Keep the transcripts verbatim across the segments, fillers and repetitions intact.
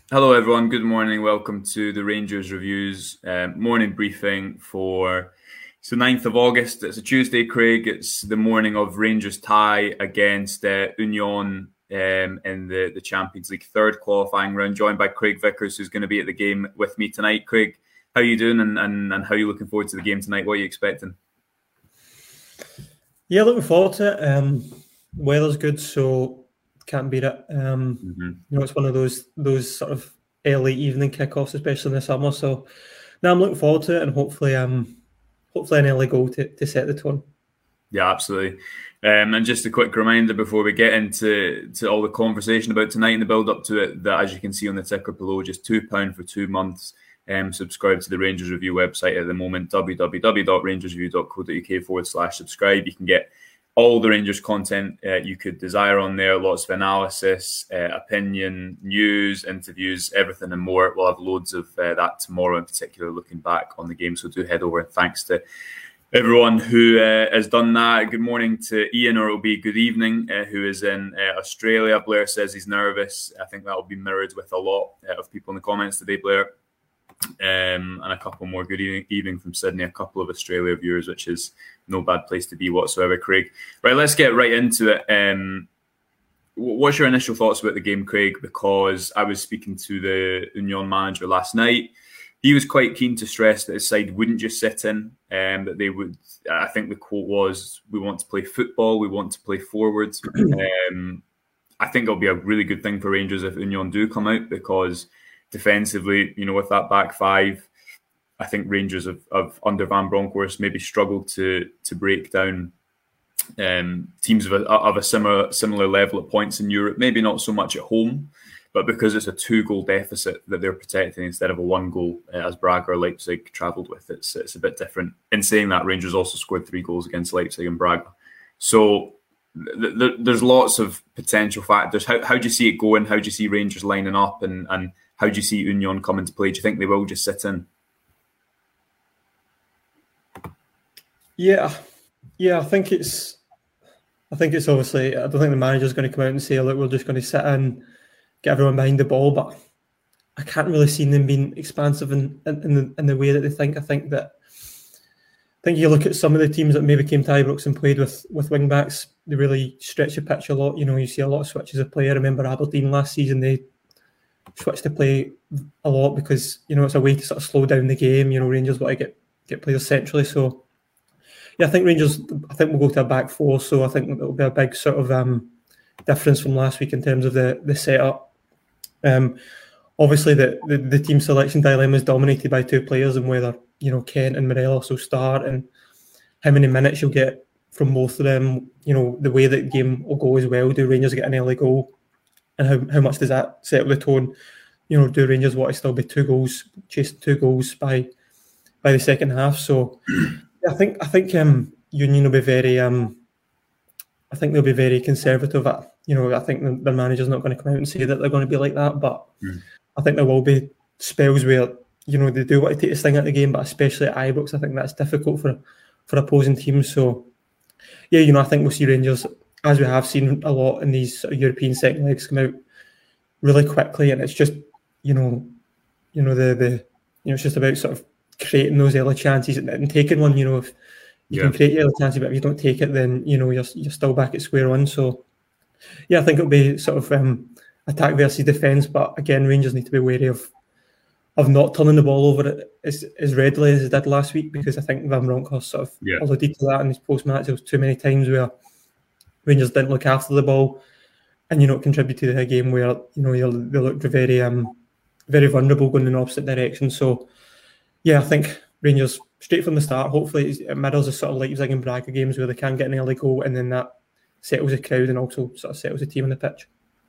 Hello everyone, good morning. Welcome to the Rangers Reviews um, morning briefing for it's the ninth of August. It's a Tuesday, Craig. It's the morning of Rangers tie against uh, Union um, in the, the Champions League third qualifying round, joined by Craig Vickers, who's going to be at the game with me tonight. Craig, how are you doing and, and, and how are you looking forward to the game tonight? What are you expecting? Yeah, looking forward to it. Um, weather's good, so can't beat it. Um, mm-hmm. You know, it's one of those those sort of early evening kickoffs, especially in the summer. So now I'm looking forward to it, and hopefully, um, hopefully an early goal to, to set the tone. Yeah, absolutely. Um, and just a quick reminder before we get into to all the conversation about tonight and the build up to it, that as you can see on the ticker below, just two pounds for two months. Um, subscribe to the Rangers Review website at the moment, w w w dot rangers review dot co dot u k forward slash subscribe. You can get all the Rangers content uh, you could desire on there, lots of analysis, uh, opinion, news, interviews, everything and more. We'll have loads of uh, that tomorrow, in particular, looking back on the game. So do head over. Thanks to everyone who uh, has done that. Good morning to Ian, or it'll be good evening, uh, who is in uh, Australia. Blair says he's nervous. I think that will be mirrored with a lot uh, of people in the comments today, Blair. Um, and a couple more good evening, evening from Sydney, a couple of Australia viewers, which is no bad place to be whatsoever, Craig. Right, let's get right into it. Um, what's your initial thoughts about the game, Craig? Because I was speaking to the Union manager last night. He was quite keen to stress that his side wouldn't just sit in, um, that they would, I think the quote was, we want to play football, we want to play forwards. um, I think it'll be a really good thing for Rangers if Union do come out, because defensively, you know, with that back five, I think Rangers have, have under Van Bronckhorst maybe struggled to to break down um, teams of a, of a similar similar level at points in Europe. Maybe not so much at home, but because it's a two-goal deficit that they're protecting instead of a one-goal, uh, as Braga or Leipzig travelled with, it's it's a bit different. In saying that, Rangers also scored three goals against Leipzig and Braga. So th- th- there's lots of potential factors. How how do you see it going? How do you see Rangers lining up, and and how do you see Union come into play? Do you think they will just sit in? Yeah, yeah. I think it's, I think it's obviously. I don't think the manager's going to come out and say, "Look, we're just going to sit in, get everyone behind the ball." But I can't really see them being expansive in in, in, the, in the way that they think. I think that. I think you look at some of the teams that maybe came to Ibrox and played with with wing backs. They really stretch the pitch a lot. You know, you see a lot of switches of play. I remember Aberdeen last season. They switch to play a lot because, you know, it's a way to sort of slow down the game. You know, Rangers want to get, get players centrally. So, yeah, I think Rangers, I think we'll go to a back four. So I think it'll be a big sort of um, difference from last week in terms of the, the setup. Um, obviously, the, the, the team selection dilemma is dominated by two players, and whether, you know, Kent and Morelos will start and how many minutes you'll get from both of them. You know, the way that the game will go as well. Do Rangers get an early goal? And how, how much does that set up the tone? You know, do Rangers want to still be two goals, chasing two goals by by the second half? So I think I think um, Union will be very um, I think they'll be very conservative. At, you know, I think the, the manager's not going to come out and say that they're going to be like that, but mm. I think there will be spells where, you know, they do want to take this thing out of the game, but especially at Ibrox, I think that's difficult for for opposing teams. So yeah, you know, I think we'll see Rangers, as we have seen a lot in these sort of European second legs, come out really quickly, and it's just, you know, you know the the you know it's just about sort of creating those early chances and, and taking one. You know, if you yeah. can create early chances, but if you don't take it, then, you know, you're you're still back at square one. So yeah, I think it'll be sort of um, attack versus defence, but again, Rangers need to be wary of of not turning the ball over as as readily as they did last week, because I think Van Bronckhorst sort of yeah. alluded to that in his post match. There was too many times where Rangers didn't look after the ball, and, you know, contribute to a game where, you know, they looked very, um, very vulnerable going in the opposite direction. So, yeah, I think Rangers straight from the start. Hopefully, it mirrors the sort of Leipzig and Braga games where they can get an early goal, and then that settles the crowd and also sort of settles the team on the pitch.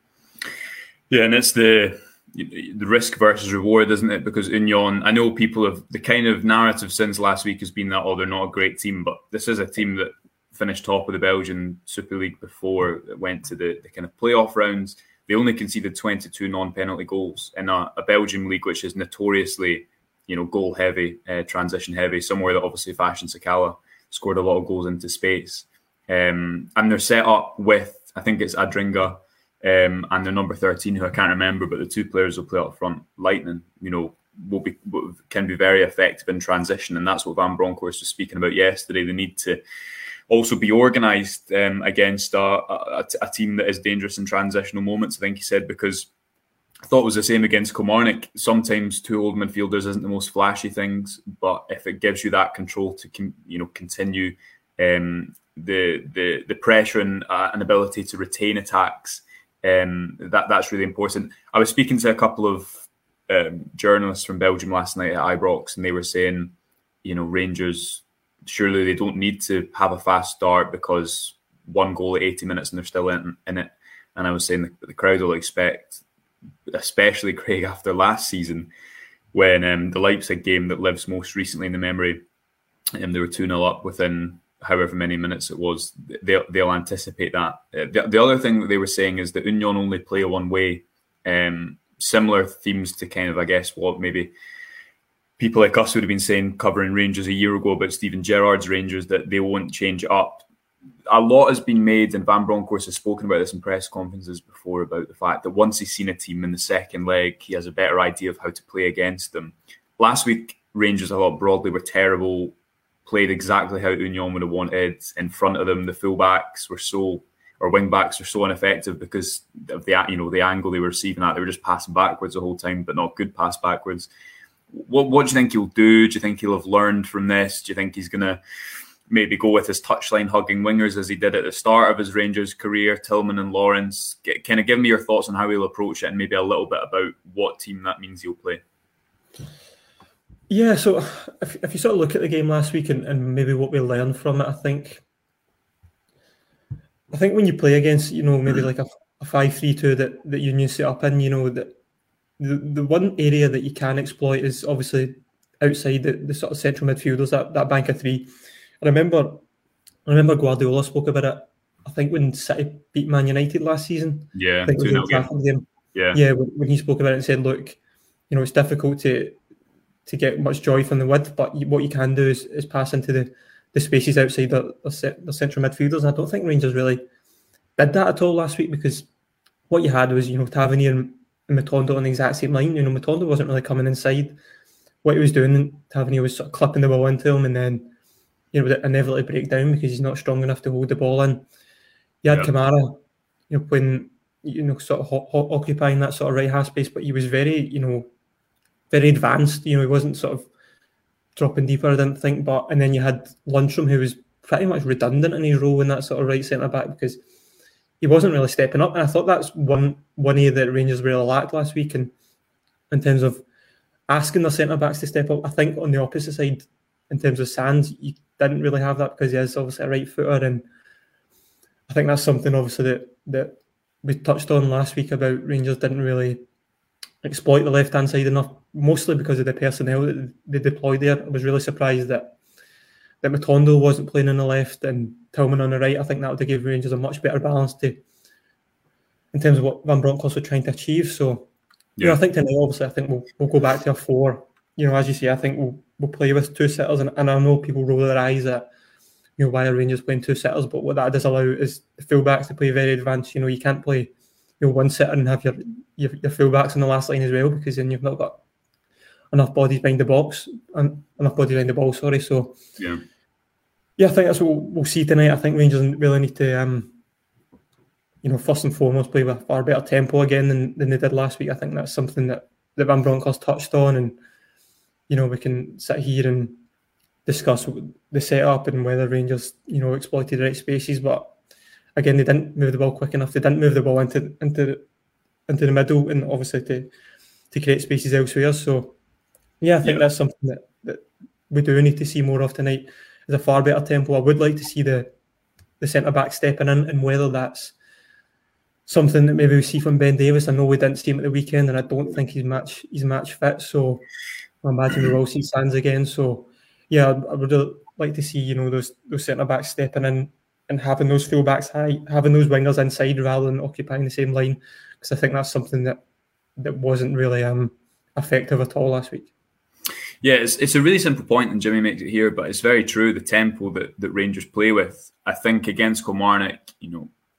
Yeah, and it's the the risk versus reward, isn't it? Because Union, I know people have the kind of narrative since last week has been that, oh, they're not a great team, but this is a team that finished top of the Belgian Super League before it went to the, the kind of playoff rounds. They only conceded twenty-two non-penalty goals in a, a Belgian league which is notoriously, you know, goal heavy, uh, transition heavy, somewhere that obviously Fashion Sakala scored a lot of goals into space. Um, and they're set up with, I think it's Adringa um, and the number thirteen, who I can't remember, but the two players will play up front, Lightning, you know, will be can be very effective in transition, and that's what Van Bronckhorst was speaking about yesterday. They need to also be organised um, against a, a, a team that is dangerous in transitional moments, I think he said, because I thought it was the same against Kilmarnock. Sometimes two old midfielders isn't the most flashy things, but if it gives you that control to you know continue um, the the the pressure and uh, an ability to retain attacks, um, that that's really important. I was speaking to a couple of um, journalists from Belgium last night at Ibrox, and they were saying, you know, Rangers, surely they don't need to have a fast start because one goal at eighty minutes and they're still in, in it. And I was saying the, the crowd will expect, especially Craig after last season, when um, the Leipzig game that lives most recently in the memory, and um, they were two nil up within however many minutes it was, they'll, they'll anticipate that. Uh, the, the other thing that they were saying is that Union only play one way. Um, similar themes to kind of, I guess, what maybe people like us would have been saying covering Rangers a year ago about Steven Gerrard's Rangers, that they won't change it up. A lot has been made, and Van Bronckhorst has spoken about this in press conferences before, about the fact that once he's seen a team in the second leg, he has a better idea of how to play against them. Last week, Rangers, I thought, broadly were terrible, played exactly how Union would have wanted. In front of them, the fullbacks were so, or wing backs were so ineffective because of the you know the angle they were receiving at. They were just passing backwards the whole time, but not good pass backwards. What, what do you think he'll do? Do you think he'll have learned from this? Do you think he's going to maybe go with his touchline hugging wingers as he did at the start of his Rangers career, Tillman and Lawrence? Get, kind of give me your thoughts on how he'll approach it, and maybe a little bit about what team that means he'll play. Yeah, so if, if you sort of look at the game last week and, and maybe what we learned from it, I think I think when you play against, you know, maybe like a, a five three two that, that Union set up in, you know, that the, the one area that you can exploit is obviously outside the, the sort of central midfielders, that, that bank of three. I remember I remember Guardiola spoke about it, I think when City beat Man United last season. Yeah, I think it was the game. Yeah, yeah when, when he spoke about it and said, look, you know, it's difficult to to get much joy from the width, but what you can do is, is pass into the, the spaces outside the, the, the central midfielders. And I don't think Rangers really did that at all last week, because what you had was, you know, Tavernier and, and Matondo on the exact same line. You know, Matondo wasn't really coming inside. What he was doing, Tavernier was sort of clipping the ball into him, and then, you know, would inevitably break down because he's not strong enough to hold the ball in. You had yeah. Kamara, you know, when, you know, sort of hot, hot, occupying that sort of right half space, but he was very, you know, very advanced. You know, he wasn't sort of dropping deeper, I didn't think. But and then you had Lundstram, who was pretty much redundant in his role in that sort of right centre back, because he wasn't really stepping up. And I thought that's one one area that Rangers really lacked last week, and in terms of asking the centre backs to step up. I think on the opposite side, in terms of Sands, you didn't really have that because he is obviously a right footer, and I think that's something obviously that that we touched on last week about Rangers didn't really exploit the left hand side enough, mostly because of the personnel that they deployed there. I was really surprised that that Matondo wasn't playing on the left and Tillman on the right. I think that would have given Rangers a much better balance to, in terms of what Van Bronckhorst was trying to achieve. So, yeah, you know, I think tonight, obviously, I think we'll we'll go back to a four. You know, as you say, I think we'll we'll play with two sitters, and, and I know people roll their eyes at, you know, why are Rangers playing two sitters? But what that does allow is the fullbacks to play very advanced. You know, you can't play, you know, one sitter and have your your, your fullbacks on the last line as well, because then you've not got enough bodies behind the box and enough bodies behind the ball. Sorry, so yeah, yeah, I think that's what we'll, we'll see tonight. I think Rangers really need to, um, you know, first and foremost, play with a far better tempo again than, than they did last week. I think that's something that, that Van Bronckhorst touched on, and you know, we can sit here and discuss the setup and whether Rangers, you know, exploited the right spaces, but again, they didn't move the ball quick enough. They didn't move the ball into into into the middle, and obviously to to create spaces elsewhere. So yeah, I think yeah. that's something that, that we do need to see more of tonight, is a far better tempo. I would like to see the the centre back stepping in, and whether that's something that maybe we see from Ben Davies. I know we didn't see him at the weekend, and I don't think he's match he's match fit. So I imagine we will see Sands again. So yeah, I would like to see, you know, those those centre backs stepping in and having those full backs high, having those wingers inside rather than occupying the same line, because I think that's something that that wasn't really um, effective at all last week. Yeah, it's it's a really simple point, and Jimmy makes it here, but it's very true. The tempo that, that Rangers play with, I think against Kilmarnock, you know,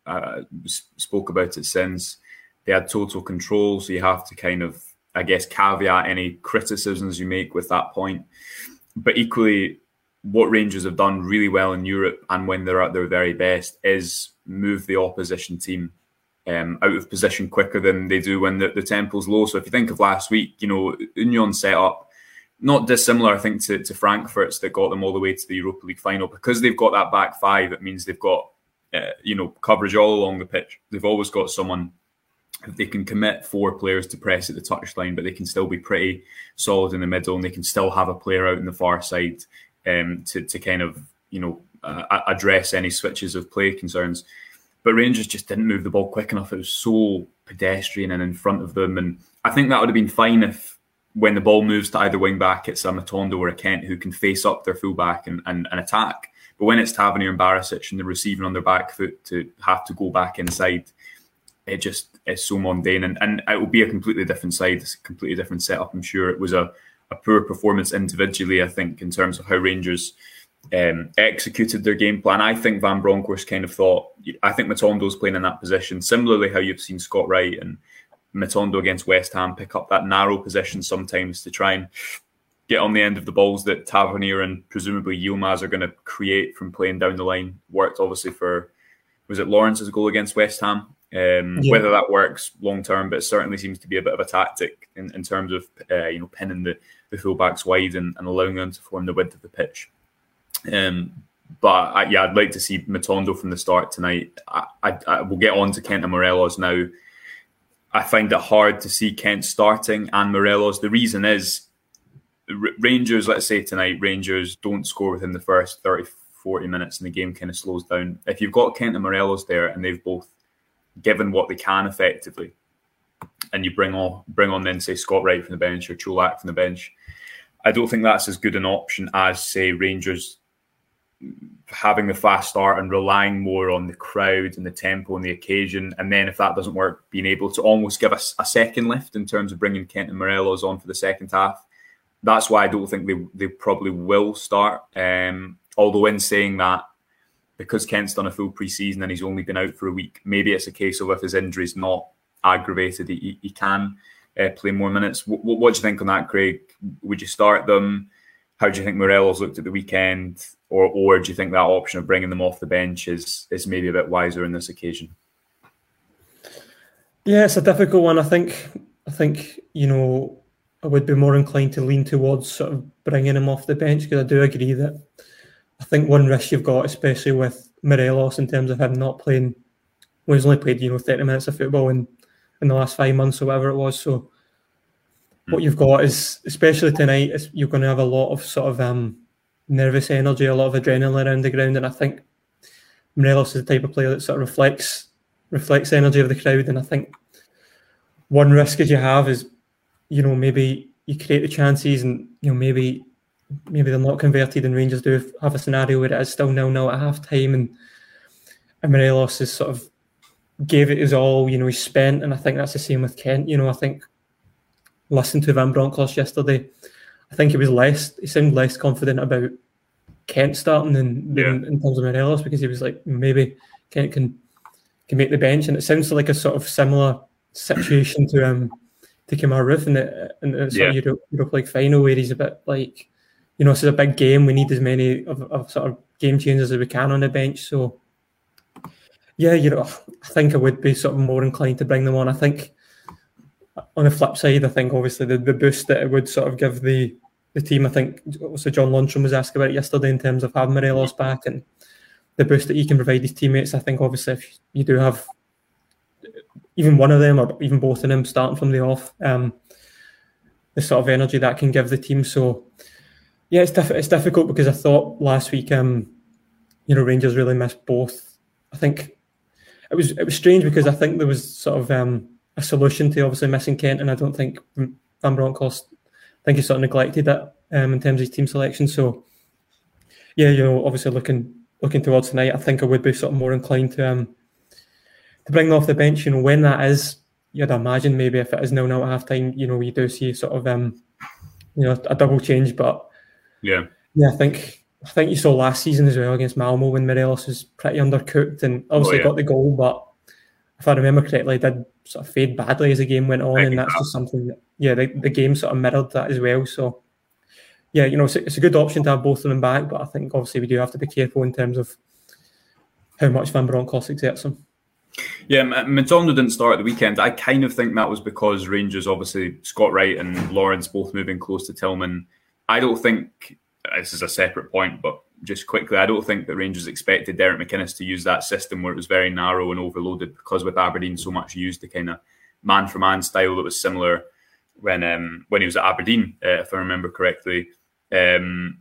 uh, spoke about it since. They had total control, so you have to kind of, I guess, caveat any criticisms you make with that point. But equally, what Rangers have done really well in Europe and when they're at their very best is move the opposition team um, out of position quicker than they do when the, the tempo's low. So if you think of last week, you know, Union set up, not dissimilar, I think, to, to Frankfurt's that got them all the way to the Europa League final. Because they've got that back five, it means they've got, uh, you know, coverage all along the pitch. They've always got someone, they can commit four players to press at the touchline, but they can still be pretty solid in the middle, and they can still have a player out in the far side um, to, to kind of, you know, uh, address any switches of play concerns. But Rangers just didn't move the ball quick enough. It was so pedestrian and in front of them. And I think that would have been fine if, when the ball moves to either wing back, it's a Matondo or a Kent who can face up their fullback and, and, and attack. But when it's Tavernier and Barisic and they're receiving on their back foot to have to go back inside, it just is so mundane. And, and it will be a completely different side, it's a completely different setup. I'm sure it was a, a poor performance individually, I think, in terms of how Rangers um, executed their game plan. I think Van Bronckhorst kind of thought, I think Matondo's playing in that position, similarly how you've seen Scott Wright and Matondo against West Ham pick up that narrow position sometimes to try and get on the end of the balls that Tavernier and presumably Yilmaz are going to create from playing down the line. Worked obviously for, was it Lawrence's goal against West Ham? Um, yeah. Whether that works long term, but it certainly seems to be a bit of a tactic in, in terms of uh, you know, pinning the, the fullbacks wide and, and allowing them to form the width of the pitch. Um, but I, yeah, I'd like to see Matondo from the start tonight. I, I, I will get on to Kent and Morelos now. I find it hard to see Kent starting and Morelos. The reason is R- Rangers, let's say tonight, Rangers don't score within the first thirty, forty minutes and the game kind of slows down. If you've got Kent and Morelos there and they've both given what they can effectively, and you bring on bring on then, say, Scott Wright from the bench or Cholak from the bench, I don't think that's as good an option as, say, Rangers having the fast start and relying more on the crowd and the tempo and the occasion. And then if that doesn't work, being able to almost give us a, a second lift in terms of bringing Kent and Morelos on for the second half. That's why I don't think they, they probably will start. Um, although in saying that, because Kent's done a full pre-season and he's only been out for a week, maybe it's a case of if his injury's not aggravated, he, he can uh, play more minutes. What, what do you think on that, Craig? Would you start them? How do you think Morelos looked at the weekend? Or or do you think that option of bringing them off the bench is, is maybe a bit wiser in this occasion? Yeah, it's a difficult one. I think, I think you know, I would be more inclined to lean towards sort of bringing him off the bench, because I do agree that I think one risk you've got, especially with Morelos, in terms of him not playing, well, he's only played, you know, thirty minutes of football in, in the last five months or whatever it was. So mm. what you've got is, especially tonight, is you're going to have a lot of sort of um, nervous energy, a lot of adrenaline around the ground. And I think Morelos is the type of player that sort of reflects reflects the energy of the crowd. And I think one risk that you have is, you know, maybe you create the chances and, you know, maybe maybe they're not converted and Rangers do have a scenario where it is still nil-nil at half-time and, and Morelos is sort of gave it his all, you know, he's spent. And I think that's the same with Kent. You know, I think listening to Van Bronckhorst yesterday, I think he was less, he seemed less confident about Kent starting than, than yeah. in terms of Morelos, because he was like, maybe Kent can can make the bench. And it sounds like a sort of similar situation to um to Kemar Roof in the, in the sort yeah. of Europe, Europe League final, where he's a bit like, you know, this is a big game, we need as many of, of sort of game changers as we can on the bench. So yeah, you know, I think I would be sort of more inclined to bring them on. I think on the flip side, I think obviously the, the boost that it would sort of give the, the team, I think also John Lundstrom was asked about it yesterday in terms of having Morelos back and the boost that he can provide his teammates. I think obviously if you do have even one of them or even both of them starting from the off, um, the sort of energy that can give the team. So yeah, it's diff- it's difficult because I thought last week, um, you know, Rangers really missed both. I think it was it was strange because I think there was sort of um, a solution to obviously missing Kent, and I don't think Van Bronckhorst, I think he sort of neglected it um, in terms of his team selection. So yeah, you know, obviously looking looking towards tonight, I think I would be sort of more inclined to um, to bring them off the bench. You know, when that is, you'd imagine maybe if it is nil-nil at half time, you know, you do see sort of um, you know, a double change. But yeah, yeah, I think I think you saw last season as well against Malmo when Morelos was pretty undercooked and obviously oh, yeah. got the goal, but if I remember correctly, did sort of fade badly as the game went on, and that's that. just something that, yeah, the, the game sort of mirrored that as well. So, yeah, you know, it's a, it's a good option to have both of them back, but I think obviously we do have to be careful in terms of how much Van Bronckhorst exerts him. Yeah, Matondo didn't start at the weekend. I kind of think that was because Rangers, obviously, Scott Wright and Lawrence both moving close to Tillman. I don't think, this is a separate point, but just quickly, I don't think that Rangers expected Derek McInnes to use that system where it was very narrow and overloaded, because with Aberdeen so much used the kind of man-for-man style that was similar when um, when he was at Aberdeen, uh, if I remember correctly. Um,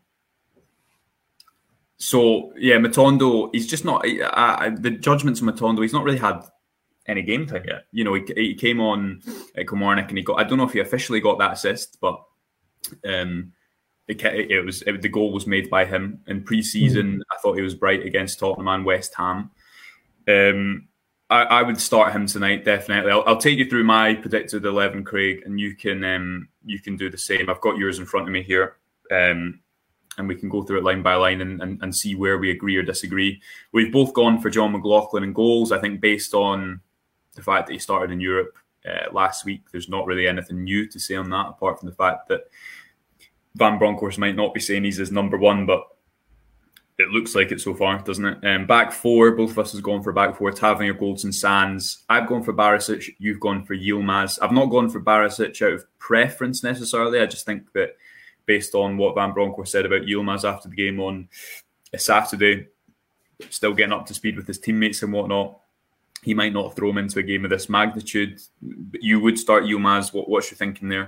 so, yeah, Matondo, he's just not... I, I, the judgments of Matondo, he's not really had any game time yet. You know, he, he came on at Kilmarnock and he got... I don't know if he officially got that assist, but... Um, It, it was it, the goal was made by him in pre-season. Mm. I thought he was bright against Tottenham and West Ham. Um, I, I would start him tonight, definitely. I'll, I'll take you through my predicted eleven, Craig, and you can um, you can do the same. I've got yours in front of me here, um, and we can go through it line by line and, and, and see where we agree or disagree. We've both gone for John McLaughlin in goals. I think based on the fact that he started in Europe uh, last week, there's not really anything new to say on that, apart from the fact that Van Bronckhorst might not be saying he's his number one, but it looks like it so far, doesn't it? Um, back four, both of us has gone for back four. Tavernier, Goldson, Sands. I've gone for Barisic. You've gone for Yilmaz. I've not gone for Barisic out of preference necessarily. I just think that based on what Van Bronckhorst said about Yilmaz after the game on a Saturday, still getting up to speed with his teammates and whatnot, he might not throw him into a game of this magnitude. But you would start Yilmaz. What, what's your thinking there?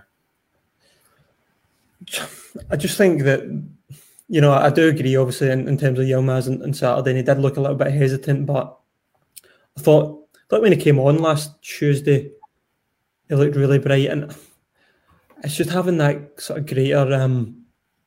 I just think that, you know, I do agree, obviously, in, in terms of Yilmaz and, and Saturday, and he did look a little bit hesitant, but I thought, I thought when he came on last Tuesday, he looked really bright, and it's just having that sort of greater um,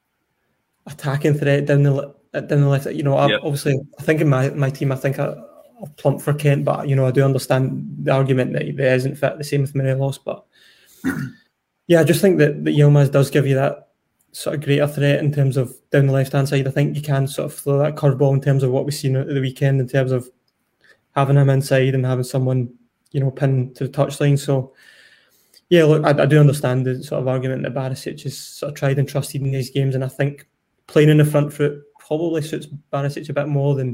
attacking threat down the down the left. You know, I, yep. obviously, I think in my, my team, I think I, I'll plump for Kent, but, you know, I do understand the argument that he isn't fit, the same with Morelos, but yeah, I just think that, that Yilmaz does give you that sort of greater threat in terms of down the left-hand side. I think you can sort of throw that curveball in terms of what we've seen at the weekend in terms of having him inside and having someone, you know, pinned to the touchline. So, yeah, look, I, I do understand the sort of argument that Barisic is sort of tried and trusted in these games, and I think playing in the front foot probably suits Barisic a bit more than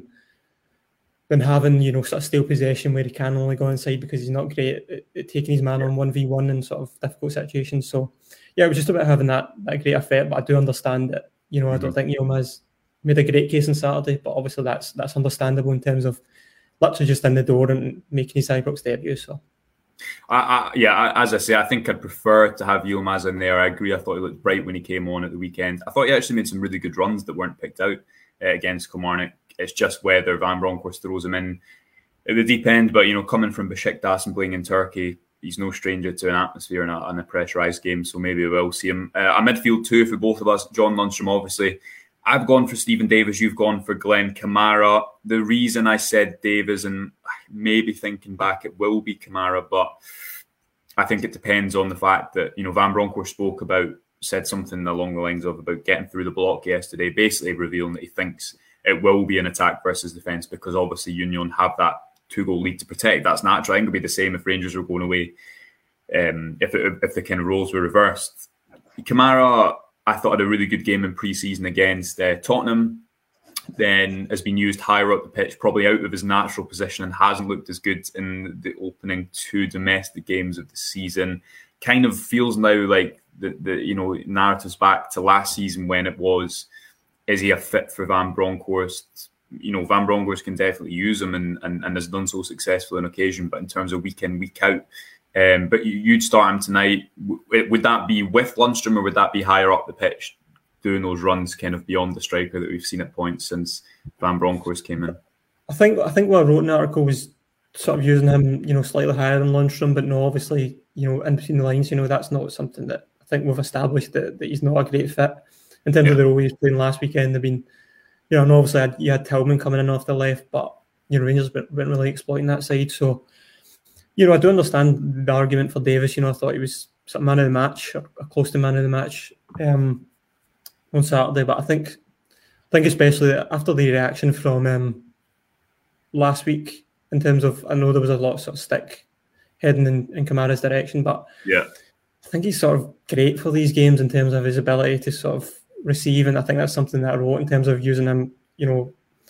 than having, you know, sort of stale possession where he can only go inside because he's not great at, at taking his man on one v one in sort of difficult situations. So, yeah, it was just about having that, that great effect, but I do understand that, you know, mm-hmm. I don't think Yilmaz made a great case on Saturday, but obviously that's that's understandable in terms of literally just in the door and making his Ibrox debut. So, I, I, yeah, as I say, I think I'd prefer to have Yilmaz in there. I agree. I thought he looked bright when he came on at the weekend. I thought he actually made some really good runs that weren't picked out uh, against Kilmarnock. It's just whether Van Bronckhorst throws him in at the deep end. But, you know, coming from Besiktas and playing in Turkey, he's no stranger to an atmosphere and a, and a pressurised game. So maybe we'll see him. Uh, a midfield two for both of us. John Lundstram, obviously. I've gone for Stephen Davis. You've gone for Glenn Kamara. The reason I said Davis, and maybe thinking back, it will be Kamara, but I think it depends on the fact that, you know, Van Bronckhorst spoke about, said something along the lines of about getting through the block yesterday, basically revealing that he thinks it will be an attack versus defence because obviously Union have that two-goal lead to protect. That's natural. I think it would be the same if Rangers were going away, um, if it, if the kind of roles were reversed. Kamara, I thought, had a really good game in pre-season against uh, Tottenham, then has been used higher up the pitch, probably out of his natural position, and hasn't looked as good in the opening two domestic games of the season. Kind of feels now like the, the you know narrative's back to last season when it was, is he a fit for Van Bronckhorst? You know, Van Bronckhorst can definitely use him and, and, and has done so successfully on occasion, but in terms of week in, week out, um, but you'd start him tonight. Would that be with Lundstram or would that be higher up the pitch, doing those runs kind of beyond the striker that we've seen at points since Van Bronckhorst came in? I think I think what I wrote in the article was sort of using him, you know, slightly higher than Lundstram, but no, obviously, you know, in between the lines, you know, that's not something that I think we've established that, that he's not a great fit. In terms yeah. of the role he was playing last weekend, they've been, you know, and obviously had, you had Tillman coming in off the left, but, you know, Rangers weren't really exploiting that side. So, you know, I do understand the argument for Davis. You know, I thought he was sort of man of the match, or close to man of the match um, on Saturday, but I think think especially after the reaction from um, last week, in terms of, I know there was a lot of sort of stick heading in, in Kamara's direction, but yeah, I think he's sort of great for these games in terms of his ability to sort of receive, and I think that's something that I wrote in terms of using him, you know,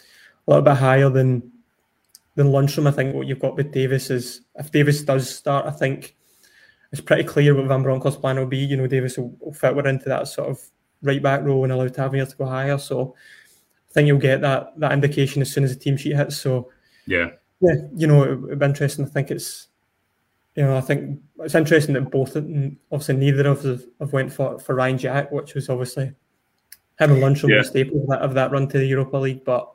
a little bit higher than than Lundstram. I think what you've got with Davis is, if Davis does start, I think it's pretty clear what Van Bronckhorst's plan will be. You know, Davis will, will fit well into that sort of right back role and allow Tavernier to go higher. So I think you'll get that that indication as soon as the team sheet hits. So yeah, yeah, you know, it, it'd be interesting. I think it's, you know, I think it's interesting that both, obviously neither of them have went for, for Ryan Jack, which was obviously him and Lundstram yeah. were the staple of that, of that run to the Europa League. But,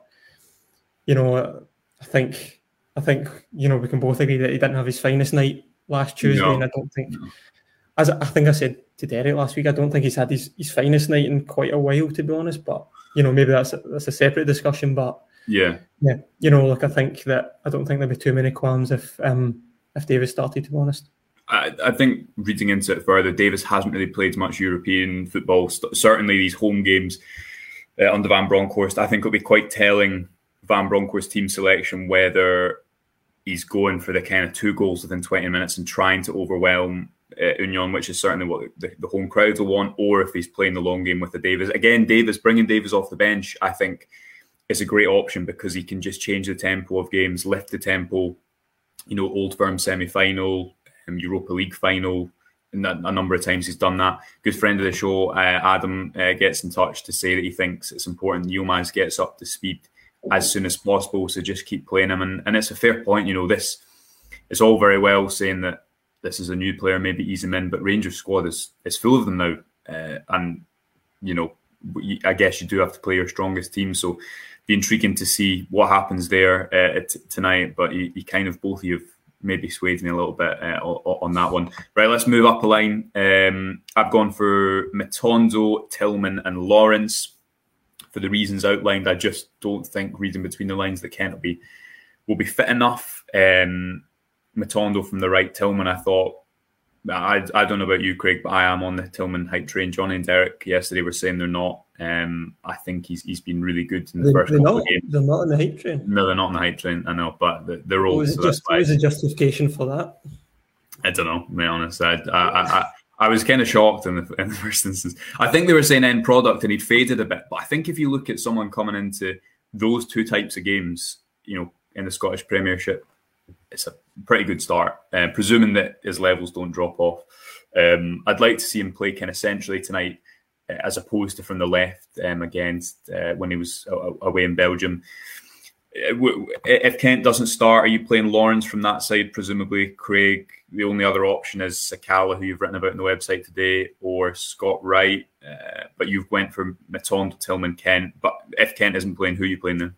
you know, I think, I think, you know, we can both agree that he didn't have his finest night last Tuesday. No. And I don't think, no. as I think I said to Derek last week, I don't think he's had his, his finest night in quite a while, to be honest. But, you know, maybe that's a, that's a separate discussion. But yeah, yeah, you know, like I think that, I don't think there'd be too many qualms if, um, if Davis started, to be honest. I, I think reading into it further, Davis hasn't really played much European football. Certainly these home games uh, under Van Bronckhorst, I think it'll be quite telling Van Bronckhorst's team selection whether he's going for the kind of two goals within twenty minutes and trying to overwhelm uh, Union, which is certainly what the, the home crowd will want, or if he's playing the long game with the Davis. Again, Davis, bringing Davis off the bench, I think is a great option because he can just change the tempo of games, lift the tempo. You know, Old Firm semi-final, um, Europa League final, and a number of times he's done that. Good friend of the show, uh, Adam, uh, gets in touch to say that he thinks it's important Yilmaz gets up to speed as soon as possible, so just keep playing him. And, and it's a fair point, you know, this, it's all very well saying that this is a new player, maybe ease him in, but Rangers squad is, is full of them now. Uh, and, you know, I guess you do have to play your strongest team, so be intriguing to see what happens there uh, t- tonight. But you, you kind of, both of you have maybe swayed me a little bit uh, on that one. Right, let's move up a line. Um, I've gone for Matondo, Tillman and Lawrence for the reasons outlined. I just don't think, reading between the lines, that Kent will be, will be fit enough. Um, Matondo from the right, Tillman, I thought, I, I don't know about you, Craig, but I am on the Tillman hype train. Johnny and Derek yesterday were saying they're not. Um, I think he's he's been really good in the they, first couple couple not, of games. They're not on the hype train. No, they're not on the hype train, I know, but they're all. What was, so just, what was the justification for that? I don't know, to be honest. I, I, I, I was kind of shocked in the, in the first instance. I think they were saying end product and he'd faded a bit, but I think if you look at someone coming into those two types of games, you know, in the Scottish Premiership, it's a pretty good start, uh, presuming that his levels don't drop off. Um, I'd like to see him play kind of centrally tonight, uh, as opposed to from the left um, against uh, when he was away in Belgium. If Kent doesn't start, are you playing Lawrence from that side? Presumably, Craig. The only other option is Sakala, who you've written about on the website today, or Scott Wright. Uh, but you've went for Matondo, Tillman, Kent. But if Kent isn't playing, who are you playing then?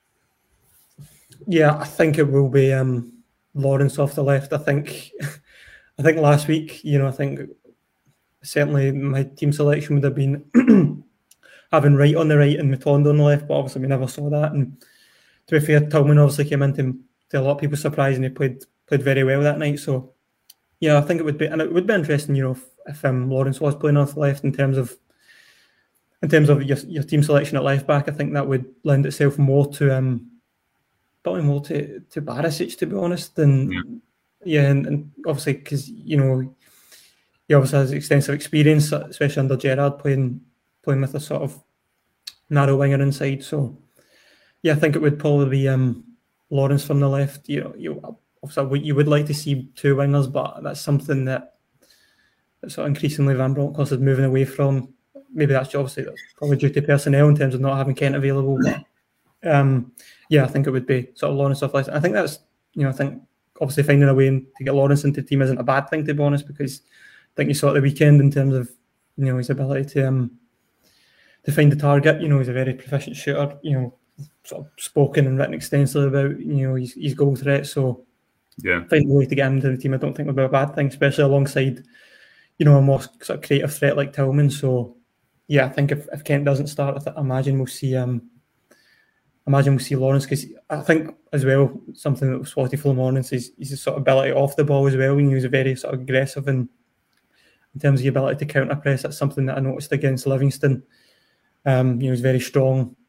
Yeah, I think it will be um, Lawrence off the left. I think, I think last week, you know, I think certainly my team selection would have been having Wright on the right and Matondo on the left, but obviously we never saw that. And to be fair, Tillman obviously came into to a lot of people's surprise, and he played played very well that night. So yeah, I think it would be, and it would be interesting, you know, if, if um, Lawrence was playing off the left in terms of in terms of your your team selection at left back. I think that would lend itself more to um. Probably more to, to Barisic, to be honest. And yeah, yeah and, and obviously because, you know, he obviously has extensive experience, especially under Gerrard, playing playing with a sort of narrow winger inside. So, yeah, I think it would probably be um, Lawrence from the left. You know, you, obviously you would like to see two wingers, but that's something that, that sort of increasingly Van Bronckhorst is moving away from. Maybe that's obviously that's probably due to personnel in terms of not having Kent available, but Um, yeah, I think it would be sort of Lawrence off left. I think that's, you know, I think obviously finding a way to get Lawrence into the team isn't a bad thing, to be honest, because I think you saw at the weekend in terms of, you know, his ability to um, to find the target. You know, he's a very proficient shooter, you know, sort of spoken and written extensively about, you know, his, his goal threat. So yeah, finding a way to get him into the team, I don't think would be a bad thing, especially alongside, you know, a more sort of creative threat like Tillman. So yeah, I think if, if Kent doesn't start, I imagine we'll see um. Imagine we'll see Lawrence, because I think as well, something that was spotty for Lawrence is his sort of ability off the ball as well. When he was very sort of aggressive and in terms of the ability to counter press, that's something that I noticed against Livingston. Um, you know, he's very strong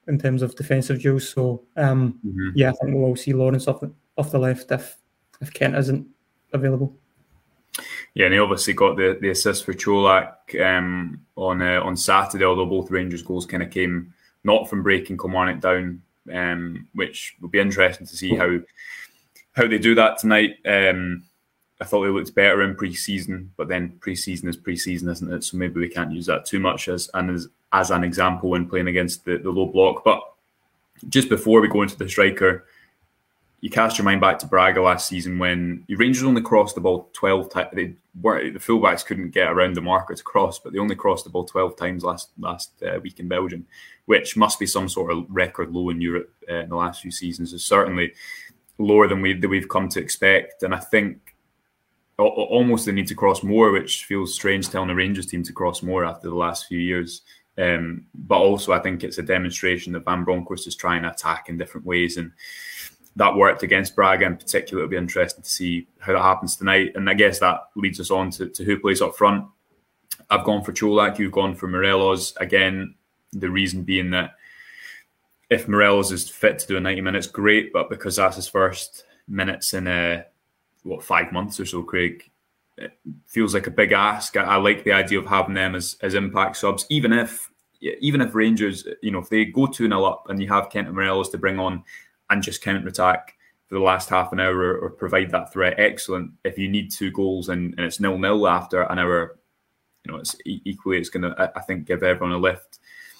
in terms of defensive duels. So um, mm-hmm. yeah, I think we'll all see Lawrence off the, off the left if if Kent isn't available. Yeah, and he obviously got the, the assist for Čolak um, on uh, on Saturday, although both Rangers goals kind of came not from breaking Kilmarnock down, um, which will be interesting to see how how they do that tonight. Um, I thought they looked better in pre-season, but then pre-season is pre-season, isn't it? So maybe we can't use that too much as and as, as an example when playing against the, the low block. But just before we go into the striker, you cast your mind back to Braga last season when the Rangers only crossed the ball twelve times. They weren't, the fullbacks couldn't get around the marker to cross, but they only crossed the ball twelve times last last uh, week in Belgium, which must be some sort of record low in Europe uh, in the last few seasons. It's certainly lower than, we, than we've come to expect. And I think almost they need to cross more, which feels strange telling a Rangers team to cross more after the last few years. Um, but also I think it's a demonstration that Van Bronckhorst is trying to attack in different ways, and that worked against Braga in particular. It'll be interesting to see how that happens tonight. And I guess that leads us on to, to who plays up front. I've gone for Čolak, you've gone for Morelos. Again, the reason being that if Morelos is fit to do a ninety minutes, great, but because that's his first minutes in a what five months or so, Craig, it feels like a big ask. I, I like the idea of having them as, as impact subs, even if even if Rangers, you know, if they go two nil up and you have Kent and Morelos to bring on and just counter attack for the last half an hour or, or provide that threat, excellent. If you need two goals and, and it's nil nil after an hour, you know, it's equally it's going to, I, I think, give everyone a lift.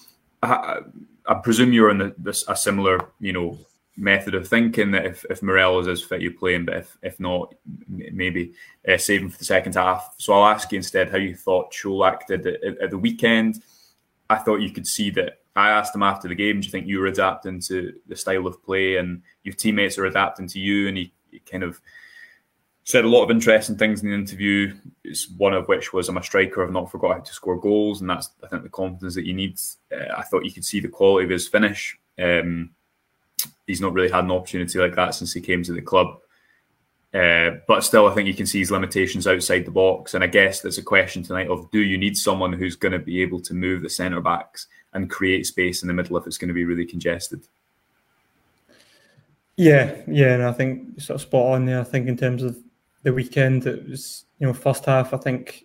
I, I presume you're in the, this, a similar, you know, method of thinking that if, if Morelos is fit, you play him, but if, if not, maybe uh, save him for the second half. So I'll ask you instead how you thought Čolak did at, at the weekend. I thought you could see that. I asked him after the game, do you think you were adapting to the style of play and your teammates are adapting to you? And he, he kind of said a lot of interesting things in the interview, it's one of which was, I'm a striker, I've not forgot how to score goals. And that's, I think, the confidence that you need. Uh, I thought you could see the quality of his finish. Um, He's not really had an opportunity like that since he came to the club. Uh, but still, I think you can see his limitations outside the box. And I guess there's a question tonight of, do you need someone who's going to be able to move the centre-backs and create space in the middle if it's going to be really congested? Yeah, yeah, and I think sort of spot on there. I think in terms of the weekend, it was, you know, first half, I think,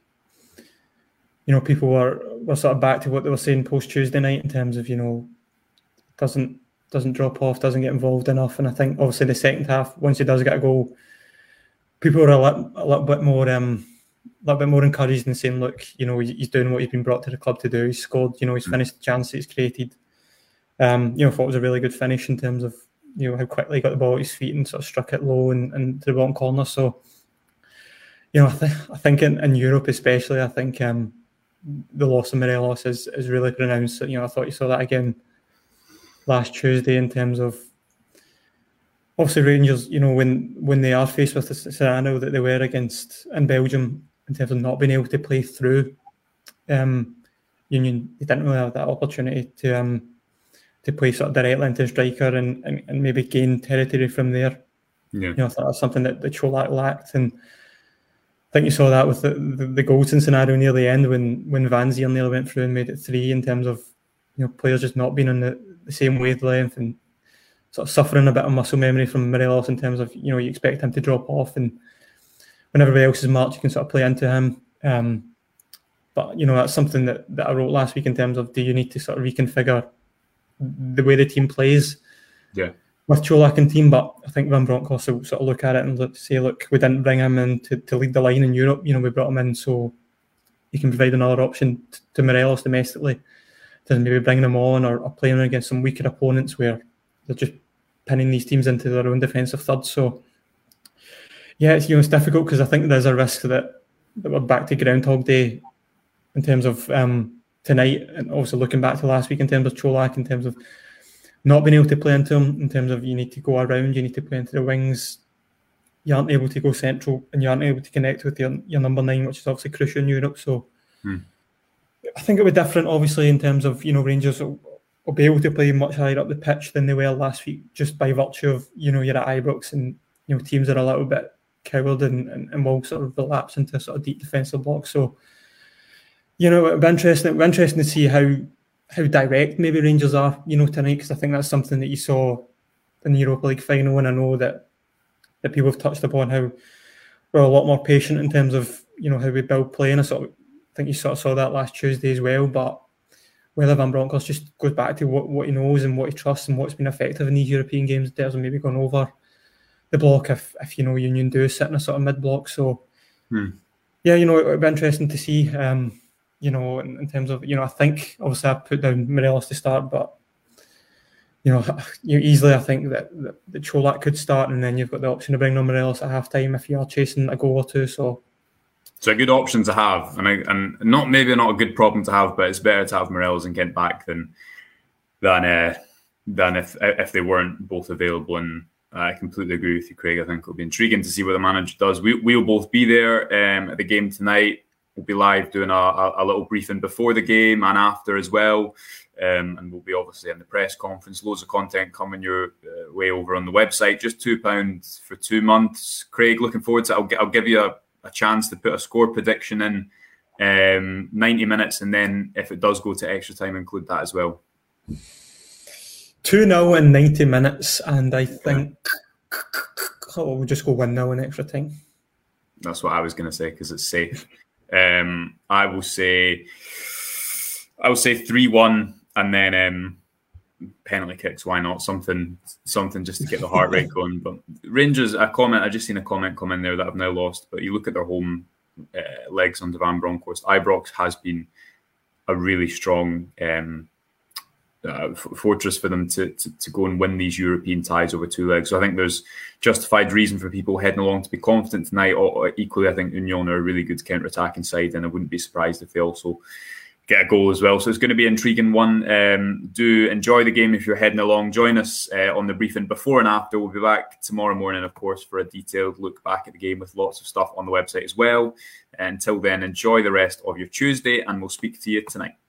you know, people were, were sort of back to what they were saying post-Tuesday night in terms of, you know, doesn't... doesn't drop off, doesn't get involved enough. And I think obviously the second half, once he does get a goal, people are a little, a little bit more um, a little bit more encouraged and saying, look, you know, he's doing what he's been brought to the club to do. He's scored, you know, he's finished the chance that he's created. Um, you know, I thought it was a really good finish in terms of, you know, how quickly he got the ball at his feet and sort of struck it low and, and to the bottom corner. So, you know, I, th- I think in, in Europe especially, I think um, the loss of Morelos is, is really pronounced. You know, I thought you saw that again last Tuesday in terms of obviously Rangers, you know, when, when they are faced with the scenario that they were against in Belgium in terms of not being able to play through um, Union, they didn't really have that opportunity to um, to play sort of directly into the striker and, and, and maybe gain territory from there. Yeah. You know, I thought that's something that the Čolak lacked, and I think you saw that with the, the, the Goldson scenario near the end when when Van Zier nearly went through and made it three in terms of, you know, players just not being on the the same wavelength and sort of suffering a bit of muscle memory from Morelos in terms of, you know, you expect him to drop off and when everybody else is marked, you can sort of play into him. Um, but, you know, that's something that, that I wrote last week in terms of, do you need to sort of reconfigure the way the team plays yeah. with Čolak and team? But I think Van Bronckhorst will sort of look at it and look, say, look, we didn't bring him in to, to lead the line in Europe. You know, we brought him in so he can provide another option to, to Morelos domestically. Doesn't maybe bringing them on or, or playing against some weaker opponents where they're just pinning these teams into their own defensive third. So, yeah, it's, you know, it's difficult because I think there's a risk that, that we're back to Groundhog Day in terms of um, tonight, and also looking back to last week in terms of Čolak, in terms of not being able to play into him, in terms of you need to go around, you need to play into the wings, you aren't able to go central, and you aren't able to connect with your, your number nine, which is obviously crucial in Europe. So, hmm. I think it would be different, obviously, in terms of, you know, Rangers will, will be able to play much higher up the pitch than they were last week, just by virtue of, you know, you're at Ibrox and, you know, teams are a little bit coward and, and, and will sort of relapse into sort of deep defensive blocks. So, you know, it'll be interesting, it'll be interesting to see how how direct maybe Rangers are, you know, tonight, because I think that's something that you saw in the Europa League final, and I know that that people have touched upon how we're a lot more patient in terms of, you know, how we build play, and I sort of think you sort of saw that last Tuesday as well. But whether Van Bronckhorst just goes back to what, what he knows and what he trusts and what's been effective in these European games in terms of maybe going over the block if, if you know, Union do sit in a sort of mid-block. So, hmm. yeah, you know, it would be interesting to see, um, you know, in, in terms of, you know, I think, obviously I put down Morelos to start, but, you know, you easily I think that, that, that Čolak could start, and then you've got the option to bring on Morelos at half-time if you are chasing a goal or two, so... It's a good option to have, and I, and not maybe not a good problem to have, but it's better to have Morelos and Kent back than than uh, than if if they weren't both available. And I completely agree with you, Craig. I think it'll be intriguing to see what the manager does. We we'll both be there um, at the game tonight. We'll be live doing a, a, a little briefing before the game and after as well, um, and we'll be obviously in the press conference. Loads of content coming your uh, way over on the website. Just two pounds for two months. Craig, looking forward to it. I'll, I'll give you a. a chance to put a score prediction in um, ninety minutes, and then if it does go to extra time, include that as well. two nil in ninety minutes, and I think oh, we'll just go one nil in extra time. That's what I was going to say, because it's safe. um, I will say I will say three one, and then um, penalty kicks, why not? Something something just to get the heart rate going. But Rangers, a comment, I just seen a comment come in there that I've now lost, but you look at their home uh, legs under Van Bronckhorst. Ibrox has been a really strong um, uh, f- fortress for them to, to to go and win these European ties over two legs. So I think there's justified reason for people heading along to be confident tonight. Or, or equally, I think Union are a really good counter-attacking side, and I wouldn't be surprised if they also get a goal as well. So it's going to be an intriguing one. Um, do enjoy the game if you're heading along. Join us uh, on the briefing before and after. We'll be back tomorrow morning, of course, for a detailed look back at the game with lots of stuff on the website as well. Until then, enjoy the rest of your Tuesday, and we'll speak to you tonight.